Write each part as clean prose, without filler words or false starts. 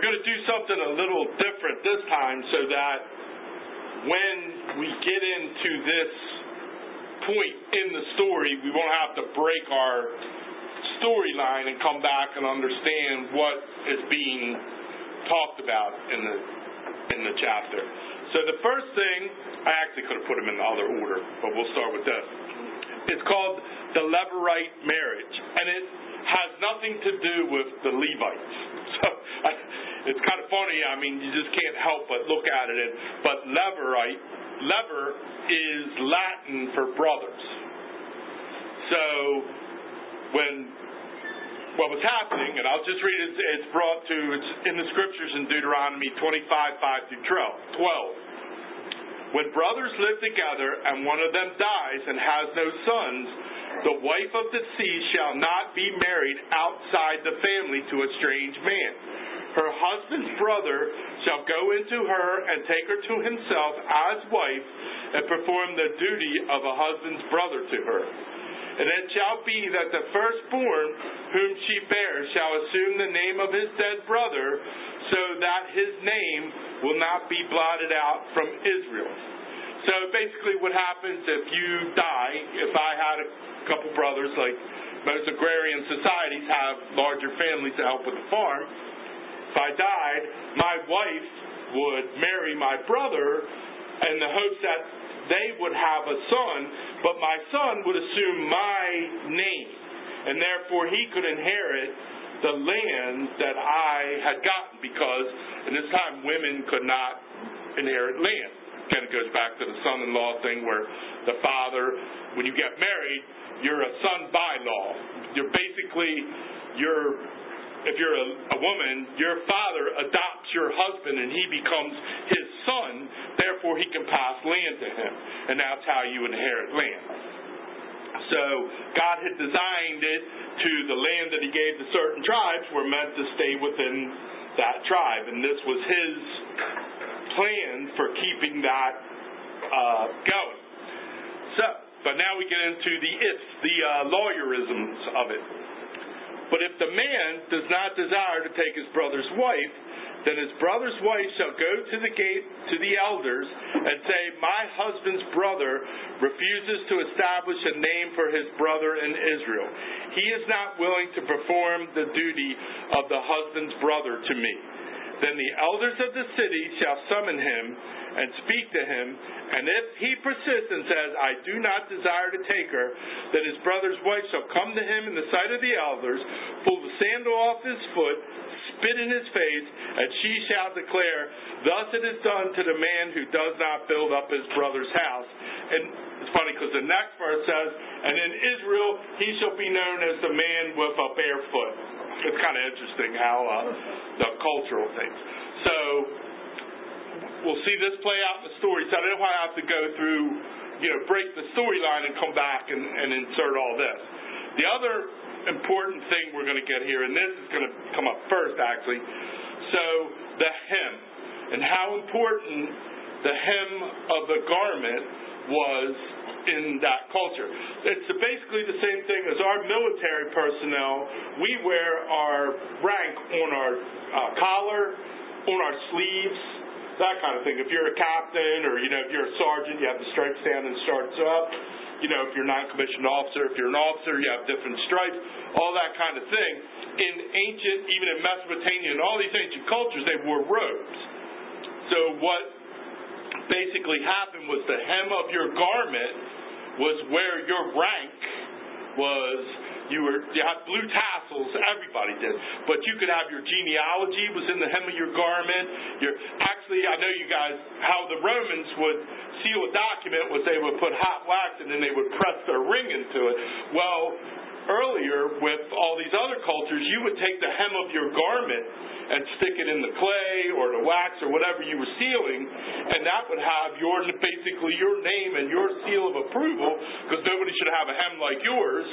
going to do something a little different this time so that when we get into this point in the story, we won't have to break our storyline and come back and understand what is being talked about in the chapter. So the first thing, I actually could have put them in the other order, but we'll start with this. It's called the Levirate marriage, and it has nothing to do with the Levites. So it's kind of funny. I mean, you just can't help but look at it. But Levirate, lever is Latin for brothers. So what was happening, and I'll just read it, it's in the scriptures in Deuteronomy 25, 5 through 12. When brothers live together and one of them dies and has no sons, the wife of the deceased shall not be married outside the family to a strange man. Her husband's brother shall go into her and take her to himself as wife and perform the duty of a husband's brother to her. And it shall be that the firstborn whom she bears shall assume the name of his dead brother, so that his name will not be blotted out from Israel. So basically what happens if you die, if I had a couple brothers, like most agrarian societies have larger families to help with the farm, if I died, my wife would marry my brother in the hopes that they would have a son, but my son would assume my name, and therefore he could inherit the land that I had gotten, because in this time women could not inherit land. Again, it goes back to the son-in-law thing where the father, when you get married, you're a son by law. You're basically, if you're a woman, your father adopts your husband and he becomes his son, therefore he can pass land to him. And that's how you inherit land. So God had designed it to the land that he gave to certain tribes were meant to stay within that tribe. And this was his plan for keeping that going. But now we get into the lawyerisms of it. But if the man does not desire to take his brother's wife, then his brother's wife shall go to the gate to the elders and say, my husband's brother refuses to establish a name for his brother in Israel. He is not willing to perform the duty of the husband's brother to me. Then the elders of the city shall summon him and speak to him, and if he persists and says, I do not desire to take her, then his brother's wife shall come to him in the sight of the elders, pull the sandal off his foot, spit in his face, and she shall declare, thus it is done to the man who does not build up his brother's house. And it's funny because the next verse says, and in Israel he shall be known as the man with a bare foot. It's kind of interesting how the cultural things. So we'll see this play out in the story. So I don't want to have to go through, break the storyline and come back and insert all this. The other important thing we're going to get here, and this is going to come up first actually, so the hem, and how important the hem of the garment was in that culture. It's basically the same thing as our military personnel. We wear our rank on our collar, on our sleeves, that kind of thing. If you're a captain or, if you're a sergeant, you have the stripes down and starts up. If you're a non-commissioned officer, if you're an officer, you have different stripes, all that kind of thing. In ancient, even in Mesopotamia and all these ancient cultures, they wore robes. So what basically happened was the hem of your garment was where your rank was. You had blue tassels, everybody did. But you could have your genealogy was in the hem of your garment. Actually, I know you guys, how the Romans would seal a document was they would put hot wax and then they would press their ring into it. Well, earlier with all these other cultures, you would take the hem of your garment and stick it in the clay or the wax or whatever you were sealing, and that would have basically your name and your seal of approval, because nobody should have a hem like yours.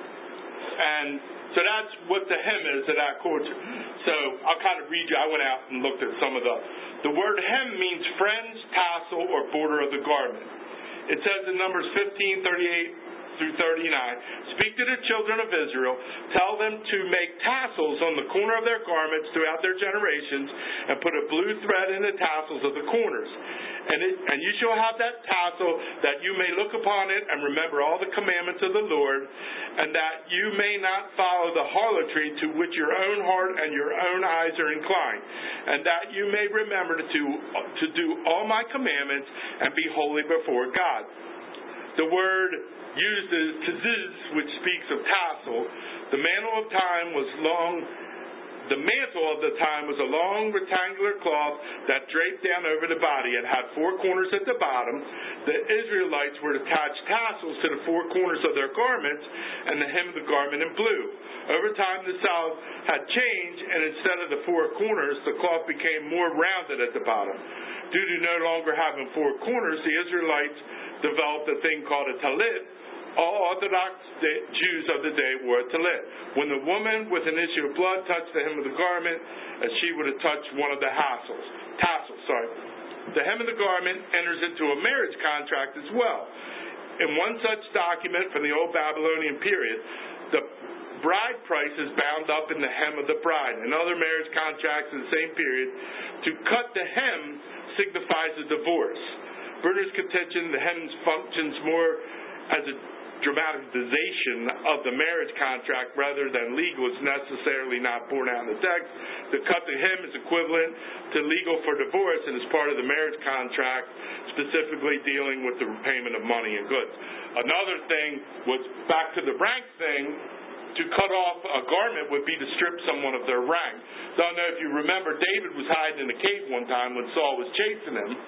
And so that's what the hem is of that culture. So I'll kind of read you. I went out and looked at some of the word hem means fringe, tassel, or border of the garment. It says in Numbers 15:38 through 39. Speak to the children of Israel. Tell them to make tassels on the corner of their garments throughout their generations, and put a blue thread in the tassels of the corners. And you shall have that tassel, that you may look upon it and remember all the commandments of the Lord, and that you may not follow the harlotry to which your own heart and your own eyes are inclined, and that you may remember to do all my commandments and be holy before God. The word used is taziz, which speaks of tassel. The mantle of the time was a long rectangular cloth that draped down over the body. It had four corners at the bottom. The Israelites were to attach tassels to the four corners of their garments and the hem of the garment in blue. Over time, the style had changed, and instead of the four corners, the cloth became more rounded at the bottom. Due to no longer having four corners, the Israelites developed a thing called a talit. All Orthodox Jews of the day wore a talit. When the woman with an issue of blood touched the hem of the garment, as she would have touched one of the tassels. The hem of the garment enters into a marriage contract as well. In one such document from the old Babylonian period, the bride price is bound up in the hem of the bride. In other marriage contracts in the same period, to cut the hem signifies a divorce. Bruner's contention, the hem functions more as a dramatization of the marriage contract rather than legal is necessarily not borne out in the text. The cut to hem is equivalent to legal for divorce and is part of the marriage contract, specifically dealing with the repayment of money and goods. Another thing was back to the rank thing. To cut off a garment would be to strip someone of their rank. Don't know if you remember, David was hiding in a cave one time when Saul was chasing him.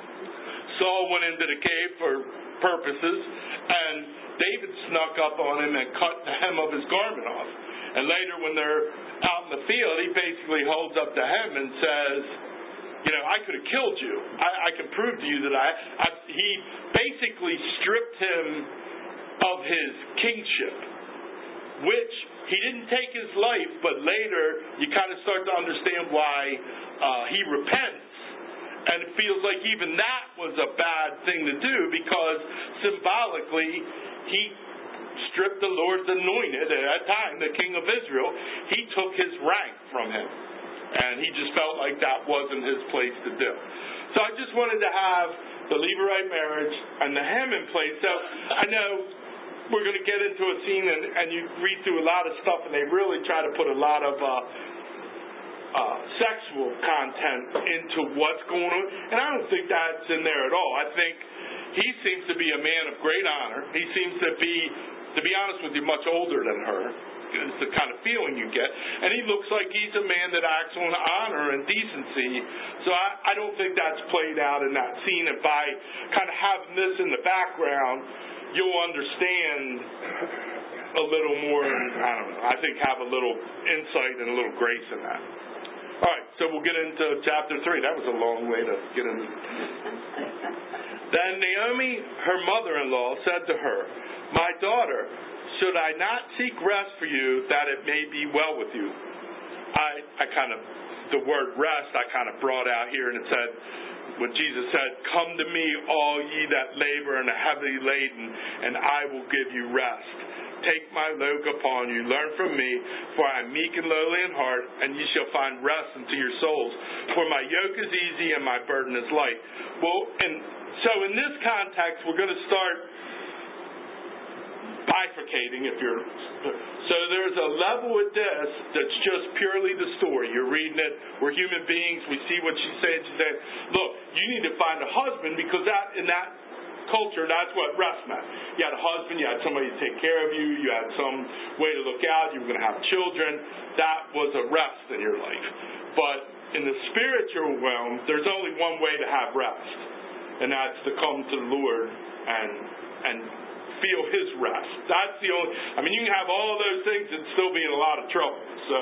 Saul went into the cave for purposes, and David snuck up on him and cut the hem of his garment off. And later when they're out in the field, he basically holds up the hem and says, I could have killed you. I can prove to you that he basically stripped him of his kingship, which he didn't take his life, but later you kind of start to understand why he repents. And it feels like even that was a bad thing to do, because symbolically he stripped the Lord's anointed, at that time the king of Israel. He took his rank from him, and he just felt like that wasn't his place to do. So I just wanted to have the Levirate marriage and the hem in place. So I know we're going to get into a scene, and you read through a lot of stuff, and they really try to put a lot of sexual content into what's going on, and I don't think that's in there at all. I think he seems to be a man of great honor. He seems to be honest with you, much older than her. It's the kind of feeling you get. And he looks like he's a man that acts on honor and decency. So I don't think that's played out in that scene. And by kind of having this in the background, you'll understand a little more, I think have a little insight and a little grace in that. All right, so we'll get into chapter 3. That was a long way to get into. Then Naomi, her mother-in-law, said to her, "My daughter, should I not seek rest for you, that it may be well with you?" The word rest I kind of brought out here, and it said, when Jesus said, "Come to me, all ye that labor and are heavily laden, and I will give you rest. Take my yoke upon you, learn from me, for I am meek and lowly in heart, and ye shall find rest unto your souls. For my yoke is easy and my burden is light." Well, so in this context, we're going to start bifurcating. So there's a level with this that's just purely the story. You're reading it. We're human beings. We see what she's saying. She said, "Look, you need to find a husband," because in that culture, that's what rest meant. You had a husband, you had somebody to take care of you, you had some way to look out, you were going to have children. That was a rest in your life. But in the spiritual realm, there's only one way to have rest, and that's to come to the Lord and feel His rest. That's the only. You can have all of those things and still be in a lot of trouble. So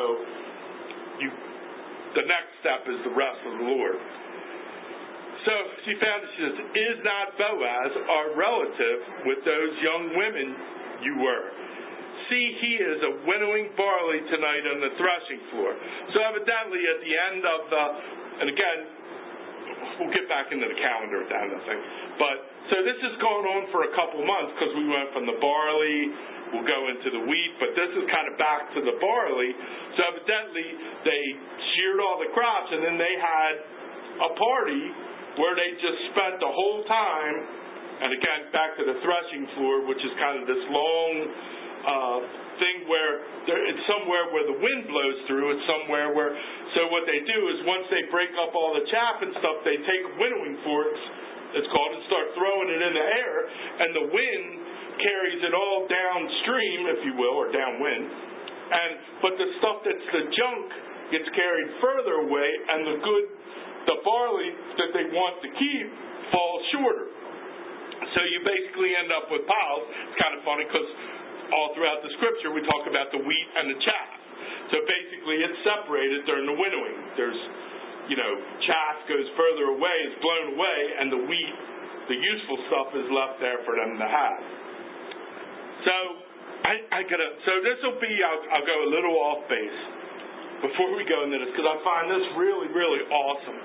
the next step is the rest of the Lord. So she says, "Is not Boaz our relative with those young women you were? See, he is a winnowing barley tonight on the threshing floor." So evidently at the end of and again, we'll get back into the calendar at the end of the thing. But so this has gone on for a couple months because we went from the barley, we'll go into the wheat, but this is kind of back to the barley. So evidently they sheared all the crops, and then they had a party where they just spent the whole time, and again back to the threshing floor, which is kind of this long thing where it's somewhere where the wind blows through, it's somewhere where, so what they do is once they break up all the chaff and stuff, they take winnowing forks, it's called, and start throwing it in the air, and the wind carries it all downstream, if you will, or downwind, but the stuff that's the junk gets carried further away, and the barley that they want to keep falls shorter. So you basically end up with piles. It's kind of funny because all throughout the scripture we talk about the wheat and the chaff. So basically it's separated during the winnowing. There's, chaff goes further away, is blown away, and the wheat, the useful stuff, is left there for them to have. So so this will be, I'll go a little off base before we go into this, because I find this really, really awesome.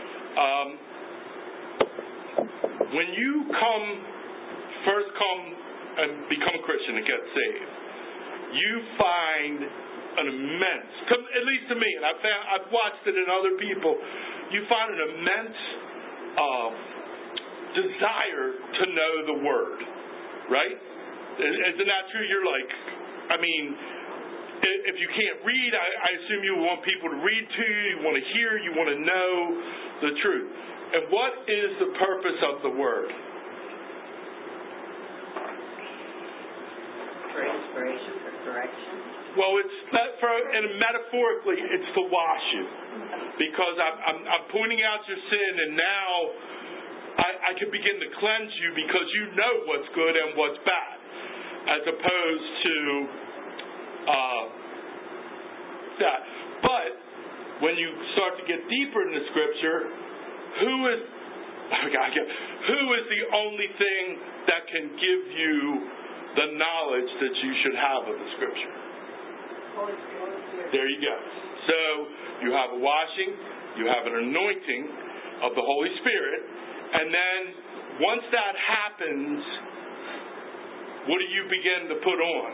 When you first come and become a Christian and get saved, you find an immense, at least to me, and I've watched it in other people, you find an immense desire to know the Word, right? Isn't that true? You're like, if you can't read, I assume you want people to read to you, you want to hear, you want to know the truth. And what is the purpose of the Word? For inspiration, for correction. Well, metaphorically, it's to wash you, because I'm pointing out your sin, and now I can begin to cleanse you because you know what's good and what's bad, as opposed to that. But when you start to get deeper in the Scripture, who is the only thing that can give you the knowledge that you should have of the Scripture? Holy Spirit. There you go. So you have a washing, you have an anointing of the Holy Spirit, and then once that happens, what do you begin to put on?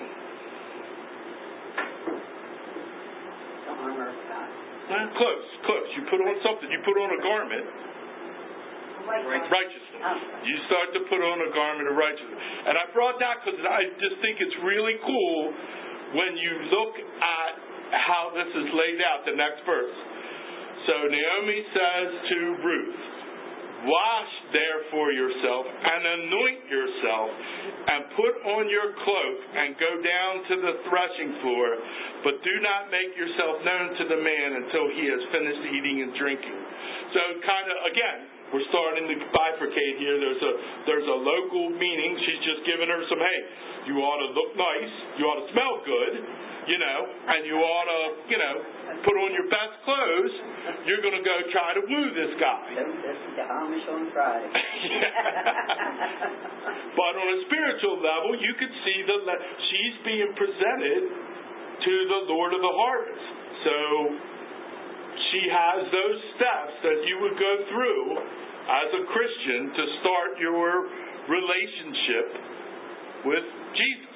The armor of God. Close. You put on something. You put on a garment. Righteousness. You start to put on a garment of righteousness. And I brought that because I just think it's really cool when you look at how this is laid out, the next verse. So Naomi says to Ruth, "Wash therefore yourself and anoint yourself and put on your cloak and go down to the threshing floor, but do not make yourself known to the man until he has finished eating and drinking." So kind of, again, we're starting to bifurcate here. There's a local meaning. She's just giving her some, hey, you ought to look nice, you ought to smell good, and you ought to, put on your best clothes. You're going to go try to woo this guy. Don't listen to Amish on Friday. But on a spiritual level, you could see she's being presented to the Lord of the harvest. So she has those steps that you would go through as a Christian to start your relationship with Jesus.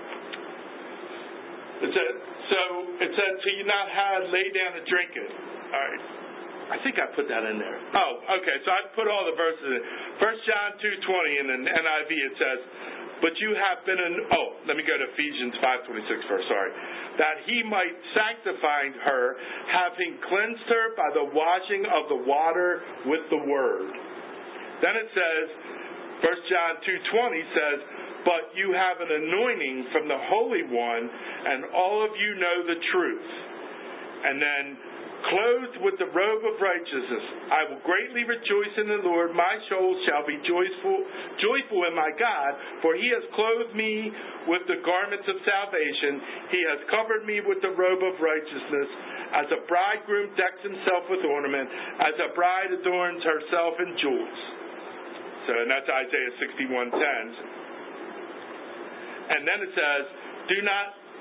It said, till you not had lay down and drink it. All right. I think I put that in there. Oh, okay. So I put all the verses in. 1 John 2:20 in the NIV, it says, but you have been let me go to Ephesians 5:26 first, sorry. That he might sanctify her, having cleansed her by the washing of the water with the word. Then it says, 1 John 2:20 says, but you have an anointing from the Holy One, and all of you know the truth. And then, clothed with the robe of righteousness, I will greatly rejoice in the Lord. My soul shall be joyful in my God, for he has clothed me with the garments of salvation. He has covered me with the robe of righteousness. As a bridegroom decks himself with ornament, as a bride adorns herself in jewels. So, and that's Isaiah 61:10. And then it says, do not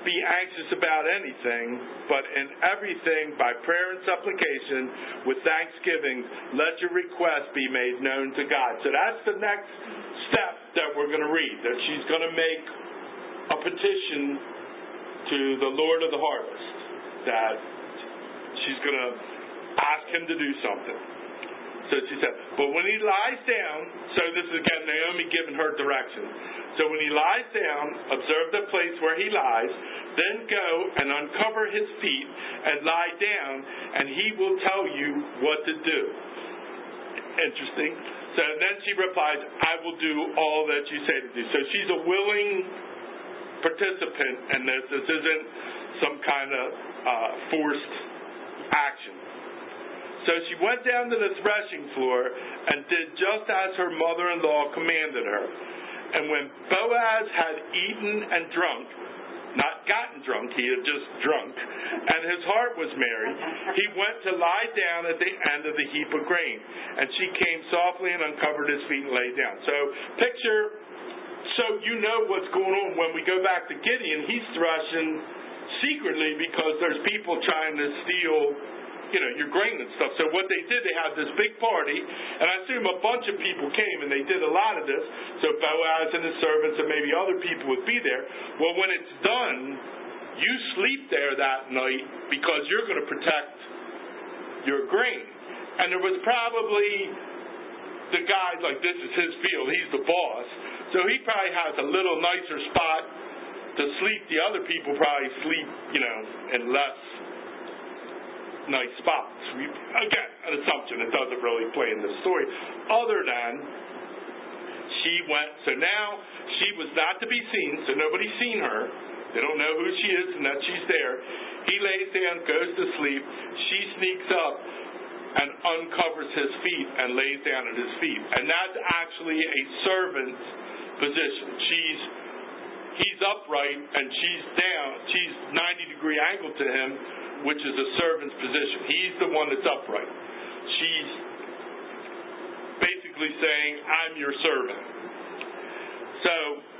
be anxious about anything, but in everything by prayer and supplication with thanksgiving, let your requests be made known to God. So that's the next step that we're going to read, that she's going to make a petition to the Lord of the harvest, that she's going to ask him to do something. So she said, but when he lies down, so this is again Naomi giving her direction. So when he lies down, observe the place where he lies, then go and uncover his feet and lie down, and he will tell you what to do. Interesting. So then she replies, I will do all that you say to do. So she's a willing participant in this. This isn't some kind of forced action. So she went down to the threshing floor and did just as her mother-in-law commanded her. And when Boaz had eaten and drunk, not gotten drunk, he had just drunk, and his heart was merry, he went to lie down at the end of the heap of grain. And she came softly and uncovered his feet and lay down. So picture, so you know what's going on when we go back to Gideon. He's threshing secretly because there's people trying to steal your grain and stuff. So what they did, they had this big party, and I assume a bunch of people came, and they did a lot of this. So Boaz and his servants and maybe other people would be there. Well, when it's done, you sleep there that night because you're going to protect your grain. And there was probably the guy, like, this is his field, he's the boss, so he probably has a little nicer spot to sleep. The other people probably sleep, in less nice spots. Again, an assumption. It doesn't really play in this story. Other than she went, so now she was not to be seen, so nobody's seen her. They don't know who she is and that she's there. He lays down, goes to sleep. She sneaks up and uncovers his feet and lays down at his feet. And that's actually a servant's position. He's upright and she's down. She's 90-degree angle to him, which is a servant's position. He's the one that's upright. She's basically saying, I'm your servant. So,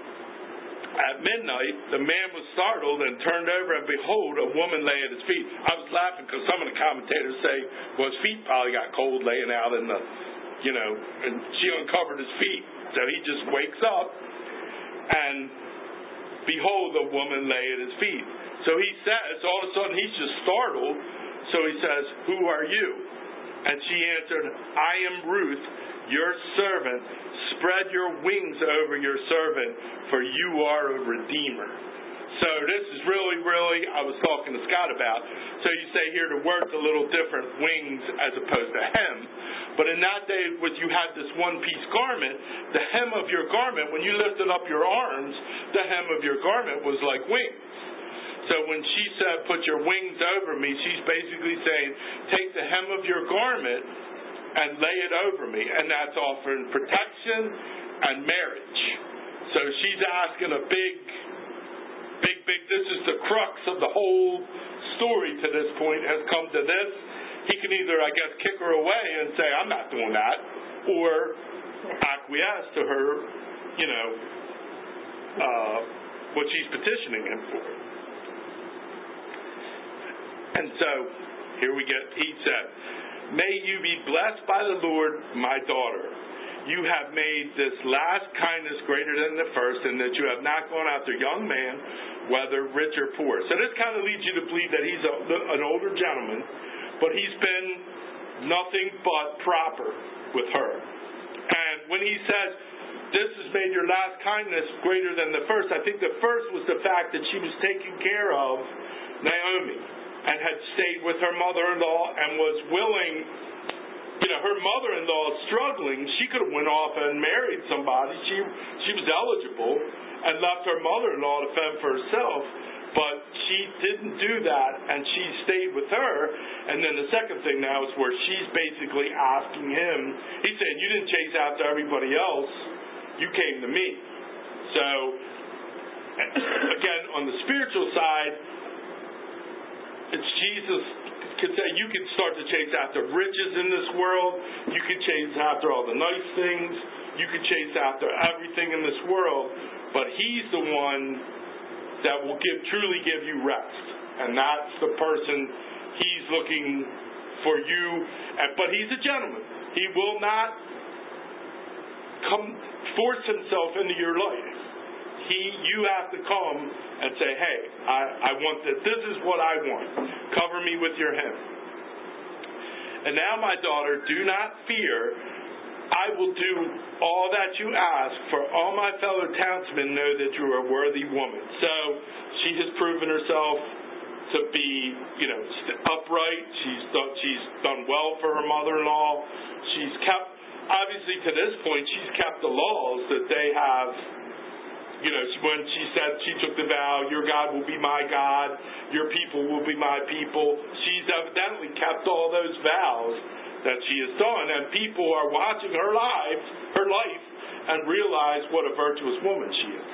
at midnight, the man was startled and turned over, and behold, a woman lay at his feet. I was laughing because some of the commentators say, well, his feet probably got cold laying out in the, and she uncovered his feet. So he just wakes up, and behold, a woman lay at his feet. So he says, all of a sudden, he's just startled. So he says, who are you? And she answered, I am Ruth, your servant. Spread your wings over your servant, for you are a redeemer. So this is really, I was talking to Scott about. So you say here the word's a little different, wings as opposed to hem. But in that day, you had this one-piece garment. The hem of your garment, when you lifted up your arms, the hem of your garment was like wings. So when she said, put your wings over me, she's basically saying, take the hem of your garment and lay it over me. And that's offering protection and marriage. So she's asking a big, this is the crux of the whole story to this point, has come to this. He can either, I guess, kick her away and say, I'm not doing that, or acquiesce to her, what she's petitioning him for. And so, here he said, may you be blessed by the Lord, my daughter. You have made this last kindness greater than the first, in that you have not gone after young man, whether rich or poor. So this kind of leads you to believe that he's an older gentleman, but he's been nothing but proper with her. And when he says, this has made your last kindness greater than the first, I think the first was the fact that she was taking care of Naomi and had stayed with her mother-in-law and was willing, her mother-in-law is struggling. She could have went off and married somebody. She was eligible and left her mother-in-law to fend for herself, but she didn't do that, and she stayed with her. And then the second thing now is where she's basically asking him, he's saying, you didn't chase after everybody else, you came to me. So, again, on the spiritual side, it's Jesus could say you can start to chase after riches in this world. You can chase after all the nice things. You can chase after everything in this world. But he's the one that will truly give you rest. And that's the person he's looking for you. But he's a gentleman. He will not force himself into your life. You have to come and say, hey, I want this. This is what I want. Cover me with your hem. And now, my daughter, do not fear. I will do all that you ask, for all my fellow townsmen know that you are a worthy woman. So she has proven herself to be, upright. She's done well for her mother-in-law. She's kept, obviously to this point, she's kept the laws that they have. When she said she took the vow, your God will be my God, your people will be my people. She's evidently kept all those vows that she has done, and people are watching her life, and realize what a virtuous woman she is.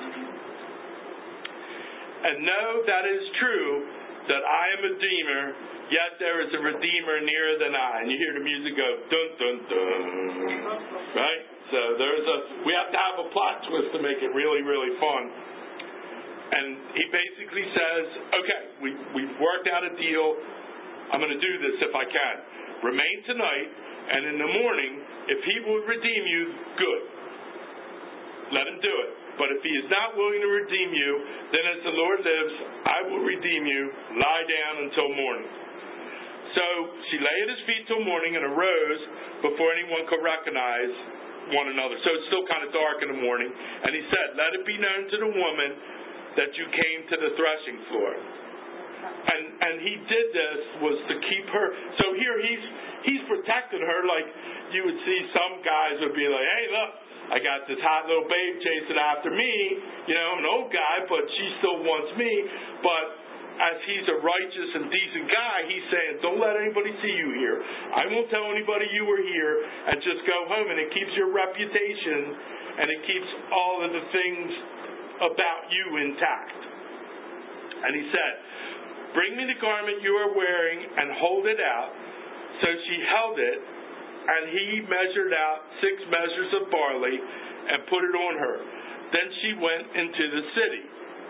And know that it is true that I am a redeemer, yet there is a redeemer nearer than I. And you hear the music go dun dun dun, right? So we have to have a plot twist to make it really, really fun. And he basically says, okay, we've worked out a deal. I'm going to do this if I can. Remain tonight, and in the morning, if he will redeem you, good. Let him do it. But if he is not willing to redeem you, then as the Lord lives, I will redeem you. Lie down until morning. So she lay at his feet till morning and arose before anyone could recognize one another. So it's still kind of dark in the morning. And he said, let it be known to the woman that you came to the threshing floor. And he did this was to keep her. So here he's protecting her, like you would see some guys would be like, hey, look, I got this hot little babe chasing after me, an old guy, but she still wants me. But as he's a righteous and decent guy, he's saying, don't let anybody see you here. I won't tell anybody you were here, and just go home. And it keeps your reputation, and it keeps all of the things about you intact. And he said, bring me the garment you are wearing and hold it out. So she held it, and he measured out 6 measures of barley and put it on her. Then she went into the city.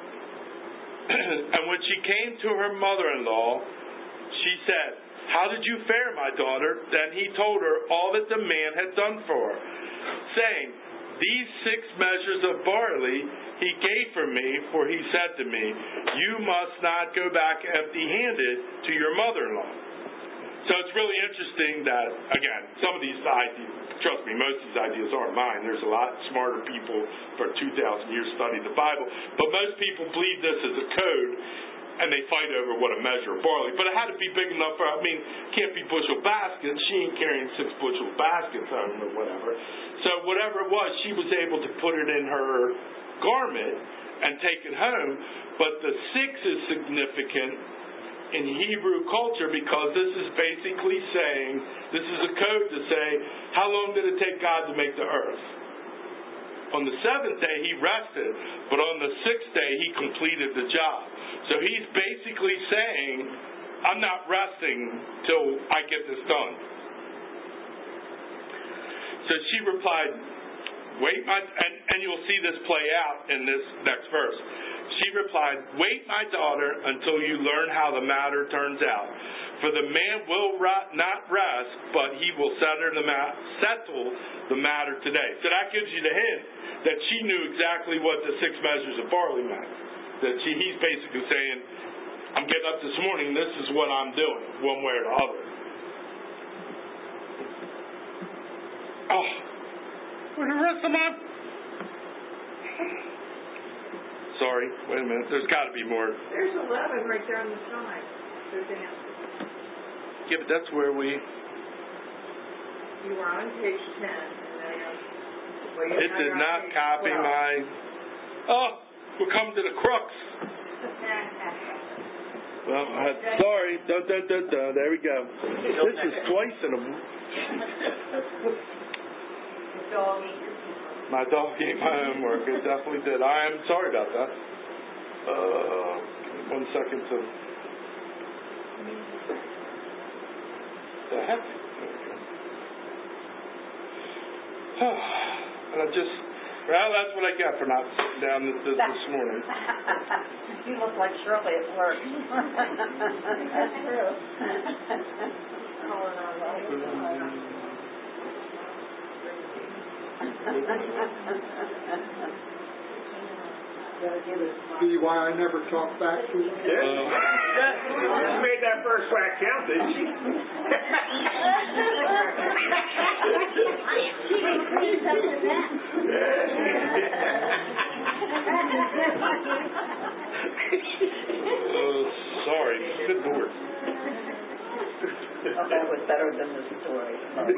And when she came to her mother-in-law, she said, how did you fare, my daughter? Then he told her all that the man had done for her, saying, these 6 measures of barley he gave for me, for he said to me, you must not go back empty-handed to your mother-in-law. So it's really interesting that, again, some of these ideas, trust me, most of these ideas aren't mine. There's a lot smarter people for 2,000 years studied the Bible. But most people believe this as a code, and they fight over what a measure of barley. But it had to be big enough for, can't be bushel baskets. She ain't carrying 6 bushel baskets home or whatever. So whatever it was, she was able to put it in her garment and take it home. But the 6 is significant in Hebrew culture, because this is basically saying, this is a code to say, how long did it take God to make the earth? On the 7th day he rested, but on the 6th day he completed the job. So he's basically saying, I'm not resting till I get this done. So she replied, wait, and you'll see this play out in this next verse. She replied, wait, my daughter, until you learn how the matter turns out. For the man will not rest, but he will settle the matter today. So that gives you the hint that she knew exactly what the 6 measures of barley meant. That he's basically saying, I'm getting up this morning, this is what I'm doing, one way or the other. Oh, for the rest of my... Sorry, wait a minute. There's got to be more. There's 11 right there on the side. They're dancing. Yeah, but that's where we... You were on page 10. And it did not copy 12. my... Oh, we're coming to the crux. Well, sorry. There we go. This is twice in a... My dog ate my homework. It definitely did. I am sorry about that. 1 second to... The heck? And I just... Well, that's what I got for not sitting down this morning. You look like Shirley at work. That's true. Calling our life. See why I never talk back to him? She made that first whack count, didn't she? Sorry. Good Lord. Oh, that was better than the story.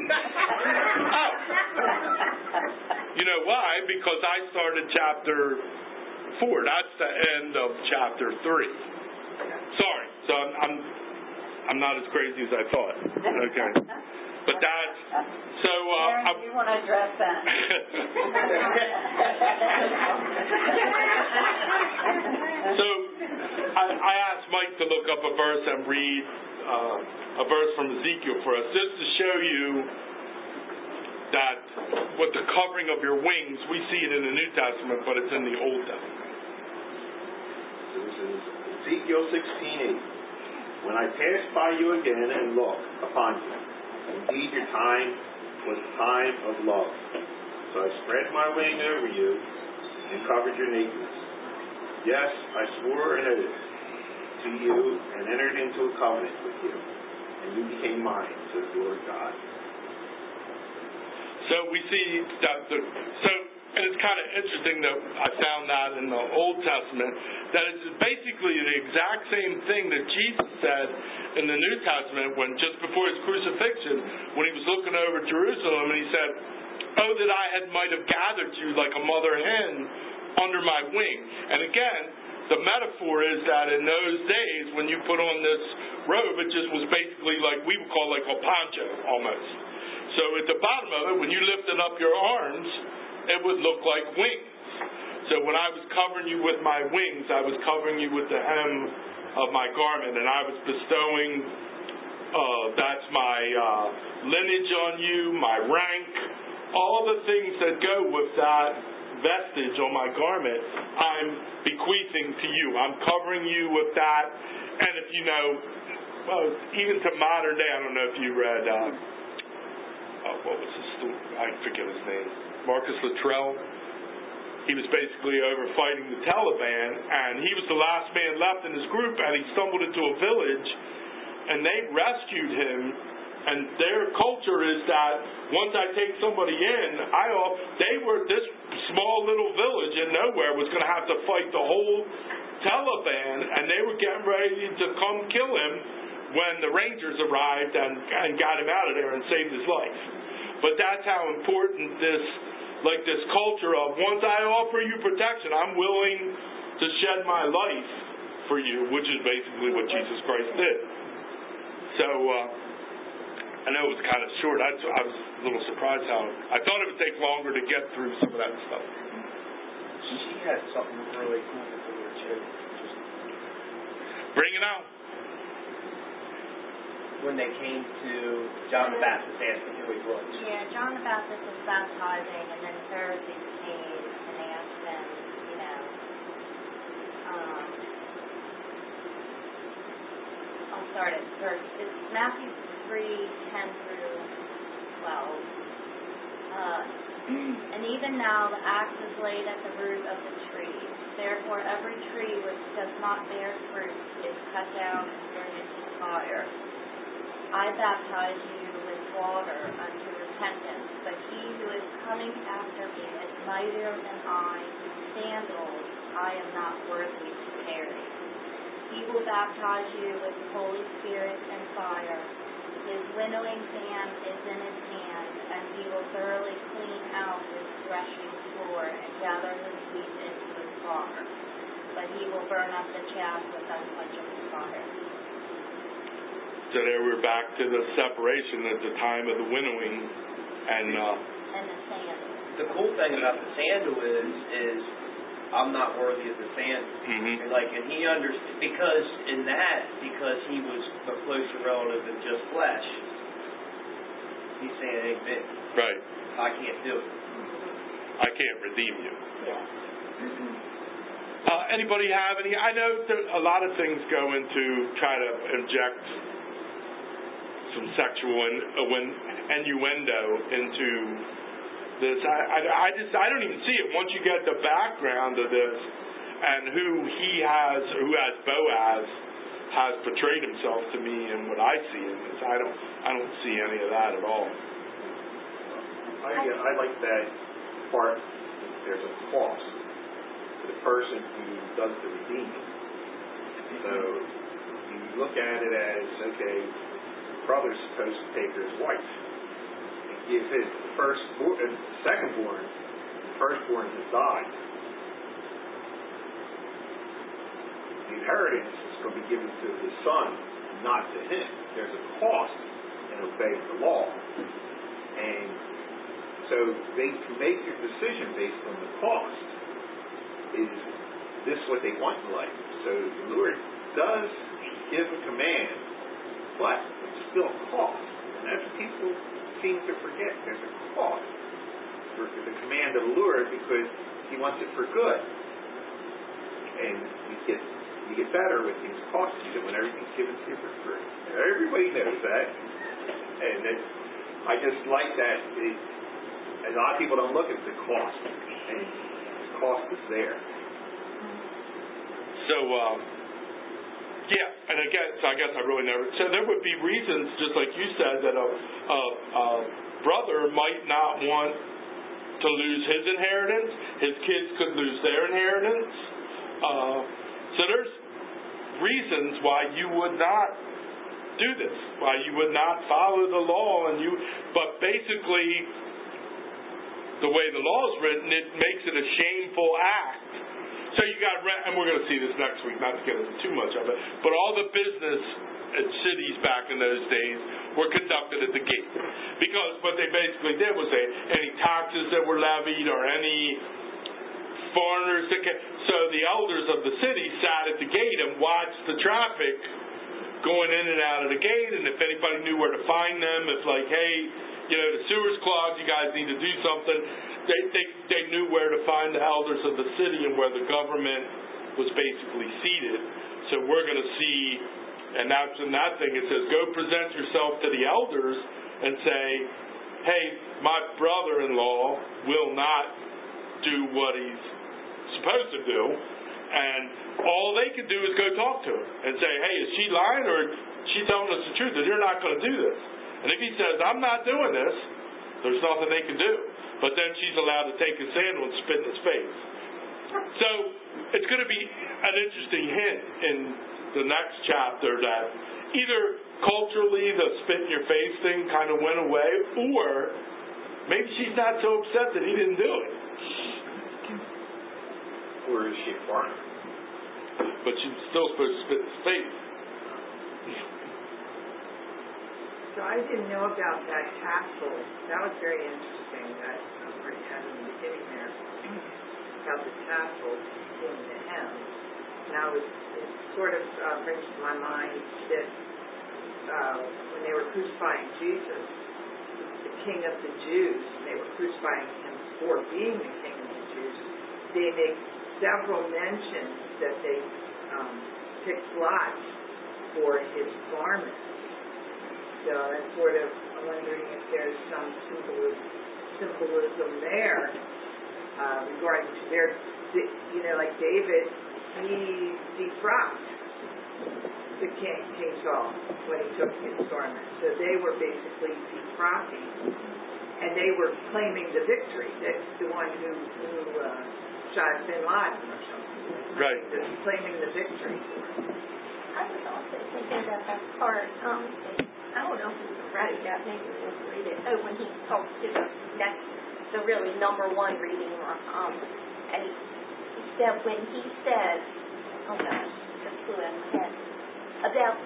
You know why? Because I started chapter 4. That's the end of chapter 3. Sorry. So I'm not as crazy as I thought. Okay. But that's so. Karen, you want to address that? So I asked Mike to look up a verse and read a verse from Ezekiel for us, just to show you that with the covering of your wings, we see it in the New Testament, but it's in the Old Testament. This is Ezekiel 16:8. When I pass by you again and look upon you, indeed your time was time of love. So I spread my wing over you and covered your nakedness. Yes, I swore an oath to you and entered into a covenant with you, and you became mine, says the Lord God. So we see that and it's kind of interesting that I found that in the Old Testament, that it's basically the exact same thing that Jesus said in the New Testament when just before his crucifixion, when he was looking over Jerusalem and he said, "Oh, that I might have gathered you like a mother hen under my wing." And again, the metaphor is that in those days when you put on this robe, it just was basically like we would call like a poncho almost. So at the bottom of it, when you lifted up your arms, it would look like wings. So when I was covering you with my wings, I was covering you with the hem of my garment, and I was bestowing, that's my lineage on you, my rank, all the things that go with that vestige on my garment, I'm bequeathing to you. I'm covering you with that. And if you know, even to modern day, I don't know if you read, what was his story? I forget his name. Marcus Luttrell. He was basically over fighting the Taliban, and he was the last man left in his group, and he stumbled into a village, and they rescued him. And their culture is that once I take somebody in, this small little village in nowhere was going to have to fight the whole Taliban, and they were getting ready to come kill him when the Rangers arrived and got him out of there and saved his life. But that's how important this culture of once I offer you protection, I'm willing to shed my life for you, which is basically what Jesus Christ did. So, I know it was kind of short. I was a little surprised how I thought it would take longer to get through some of that stuff. She had something really cool to do too. Bring it out. When they came to John the Baptist, asking who he was. Yeah, John the Baptist was baptizing, and then Pharisees came and asked him, I'll start at verse. It's Matthew 3:10 through 12. And even now the axe is laid at the root of the tree. Therefore every tree which does not bear fruit is cut down and thrown into the fire. I baptize you with water unto repentance, but he who is coming after me is mightier than I, whose sandals I am not worthy to carry. He will baptize you with the Holy Spirit and fire. His winnowing fan is in his hand, and he will thoroughly clean out his threshing floor and gather his wheat into his barn. But he will burn up the chaff with unquenchable fire. So there we're back to the separation at the time of the winnowing and the sandal. The cool thing about the sandal is I'm not worthy of the sandal. Mm-hmm. And he understood because he was a closer relative than just flesh. He's saying, "Hey, man, right. I can't do it. I can't redeem you." Yeah. Anybody have any? I know a lot of things go into try to inject some sexual innuendo into this. I don't even see it once you get the background of this and who Boaz has portrayed himself to me and what I see in this. I don't see any of that at all. I like that part. There's a cost to the person who does the redeeming. So you look at it as, okay, the brother's supposed to take his wife and give his secondborn, the firstborn has died. The inheritance is going to be given to his son, not to him. There's a cost in obeying the law. And so they can make your decision based on the cost. Is this what they want in life? So the Lord does give a command, but it's still a cost. And that's what people seem to forget. There's a cost for the command of the Lord because He wants it for good. And you get better with things costing you than when everything's given to you for free. Everybody knows that. And I just like that. A lot of people don't look at the cost, and the cost is there. So, and again, so I guess I really never. So there would be reasons, just like you said, that a brother might not want to lose his inheritance. His kids could lose their inheritance. So there's reasons why you would not do this, why you would not follow the law, but basically, the way the law is written, it makes it a shameful act. So you got, and we're going to see this next week, not to get into too much of it, but all the business at cities back in those days were conducted at the gate. Because what they basically did was any taxes that were levied or any foreigners that so the elders of the city sat at the gate and watched the traffic going in and out of the gate, and if anybody knew where to find them, if like, hey, the sewer's clogged, you guys need to do something. They knew where to find the elders of the city and where the government was basically seated. So we're going to see, and that's in that thing, it says, go present yourself to the elders and say, hey, my brother-in-law will not do what he's supposed to do. And all they can do is go talk to her and say, hey, is she lying or is she telling us the truth that you're not going to do this? And if he says, I'm not doing this, there's nothing they can do. But then she's allowed to take his sandal and spit in his face. So it's going to be an interesting hint in the next chapter that either culturally the spit in your face thing kind of went away, or maybe she's not so upset that he didn't do it. Or is she a foreigner? But she's still supposed to spit in his face. So I didn't know about that tassel. That was very interesting, that where it had in the beginning there, about the tassel in the hem. Now it sort of brings to my mind that when they were crucifying Jesus, the King of the Jews, they were crucifying him for being the King of the Jews, they make several mentions that they picked lots for his garment. So I'm sort of wondering if there's some symbolism there regarding to their, like David, he defrocked the King Saul when he took his garment. So they were basically defrocking, and they were claiming the victory. That's the one who shot Bin Laden or something. Right. Claiming the victory. I was also thinking about that part. I don't know if you read it yet, maybe we'll read it. Oh, when he talks to the really number one reading, and he said, when he says, oh gosh, just flew out of my head, about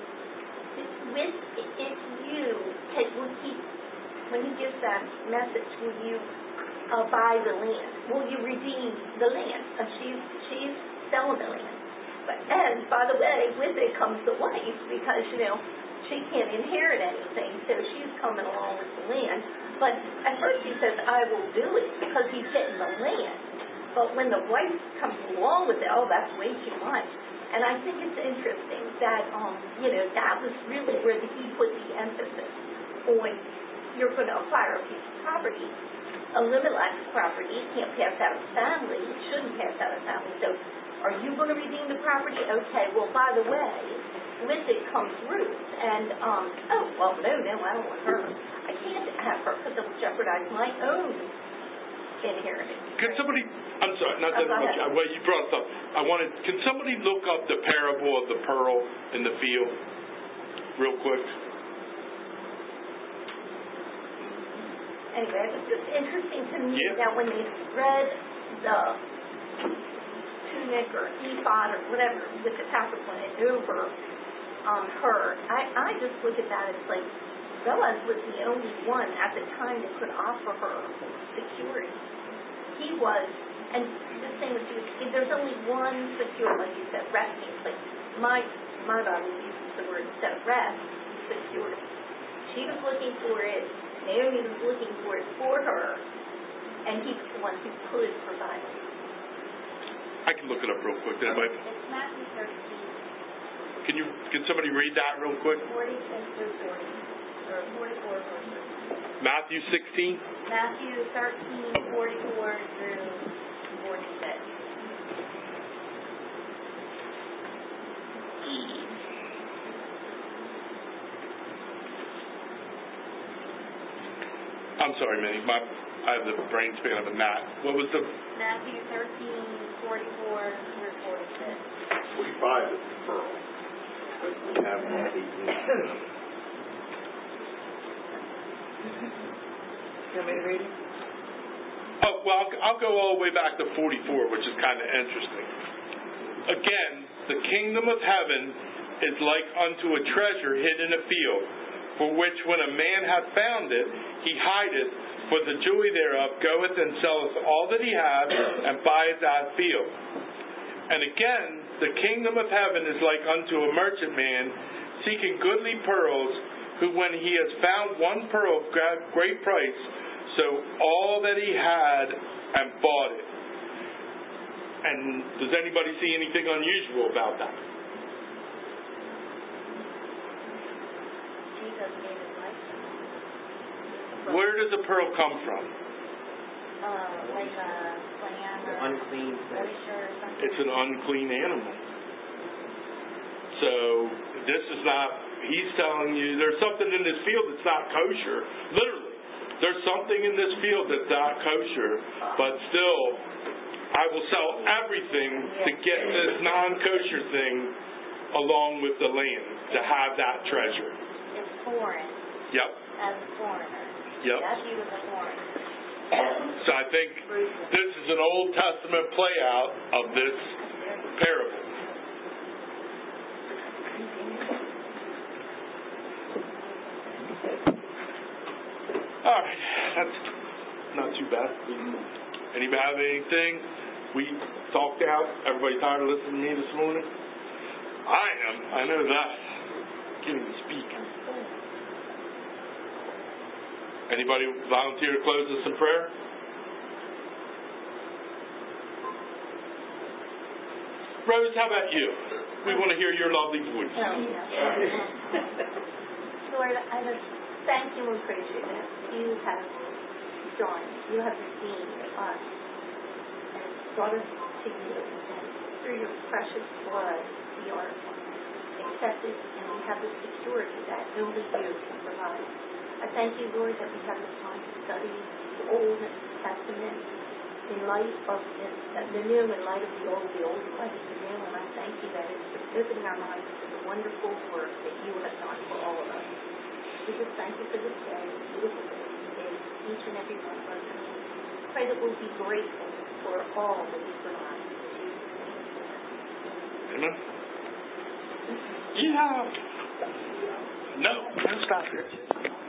it's you, when he gives that message, will you buy the land? Will you redeem the land? She's selling the land. And by the way, with it comes the wife, because, she can't inherit anything, so she's coming along with the land. But at first he says, I will do it, because he's getting the land. But when the wife comes along with it, oh, that's way too much. And I think it's interesting that, that was really where he put the emphasis on, you're going to acquire a piece of property. Elimelech's property can't pass out of family, it shouldn't pass out of family. So are you going to redeem the property? Okay, well, by the way, with it comes Ruth. And, no, I don't want her. I can't have her because it will jeopardize my own inheritance. Can somebody, I'm sorry, not that well, you brought it up. Can somebody look up the parable of the pearl in the field real quick? Anyway, it was just interesting to me that when they spread the tunic or ephod or whatever with the tapestry over her, I just look at that as like Boaz was the only one at the time that could offer her security. He was, and the same as you, there's only one security, like you said, resting place. My Bible uses the word instead of rest, security. She was looking for it. Naomi was looking for it for her, and he was the one who could provide it. I can look it up real quick. It's Matthew 13. Can somebody read that real quick? 46 through 40, or 44 verses. Matthew 16? Matthew 13, 44 through 46. I'm sorry, Minnie. I have the brain span of a gnat. What was the... Matthew 13, 44 through 46. 45 is the pearl. We have 18. You want me to read it? Oh, well, I'll go all the way back to 44, which is kind of interesting. Again, the kingdom of heaven is like unto a treasure hid in a field, for which when a man hath found it, he hideth, for the joy thereof goeth and selleth all that he hath, and buyeth that field. And again, the kingdom of heaven is like unto a merchant man seeking goodly pearls, who when he has found one pearl of great price, sold all that he had and bought it. And does anybody see anything unusual about that? Jesus gave his life to him. Where does a pearl come from? Like a clam or Unclean fish. oyster or something. It's an unclean animal. So this is not, he's telling you there's something in this field that's not kosher. Literally. There's something in this field that's not kosher, but still, I will sell everything to get this non-kosher thing along with the land to have that treasure. It's foreign. Yep. As a foreigner. Yep. That he was a foreigner. So I think this is an Old Testament play out of this parable. All right, that's not too bad. Anybody have anything? We talked out. Everybody tired of listening to me this morning? I am. I know that. Can't even speak. Anybody volunteer to close us in prayer? Rose, how about you? We want to hear your lovely voice. Lord, I just thank you and praise you that you have done, you have redeemed us and brought us to you, and through your precious blood we are accepted and we have the security that only you can provide. I thank you, Lord, that we have the time to study the Old Testament in light of the new, in light of the old in light of the new, and I thank you that it's opening our minds to the wonderful work that you have done for all of us. We just thank you for this day, this beautiful day you gave each and every one of us. And pray that we'll be grateful for all that you provide. Amen. Yeah. No, stop here.